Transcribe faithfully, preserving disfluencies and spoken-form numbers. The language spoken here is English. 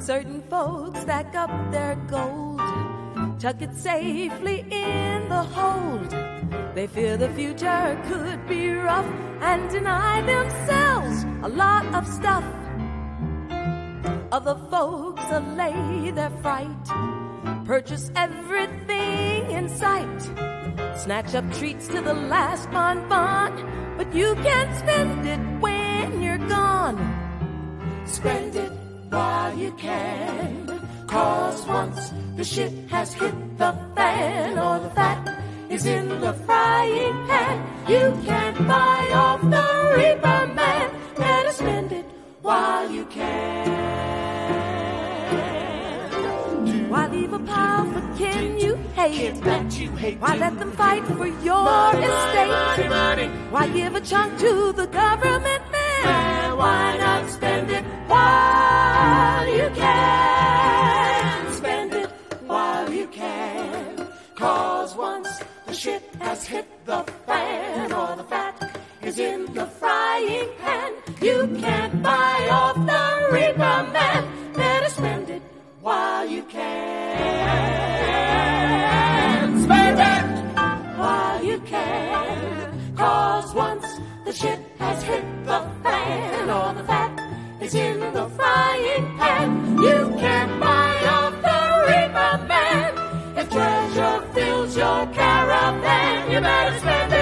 Certain folks stack up their gold, tuck it safely in the hold. They fear the future could be rough and deny themselves a lot of stuff. Other folks allay their fright, purchase everything in sight, snatch up treats to the last bonbon, but you can't spend it when you're gone. Spend it while you can, 'cause once the shit has hit the fan or the fat is in the frying pan, you can't buy off the Reaper Man. Better spend it while you can. Why leave a pile for kin you hate? You hate Why let them fight for your money, estate? money, money. Why give a chunk to the government man? Man, why not spend it while you can? Spend it while you can. 'Cause once the shit has hit the fan or the fat is in the frying pan, you can't buy off the Reaper Man. Better spend it while you can. Spend it while you can. 'Cause once the shit has hit the fan or the fat is in the frying pan, you can't buy off the Reaper Man. If treasure fills your caravan, you better spend it.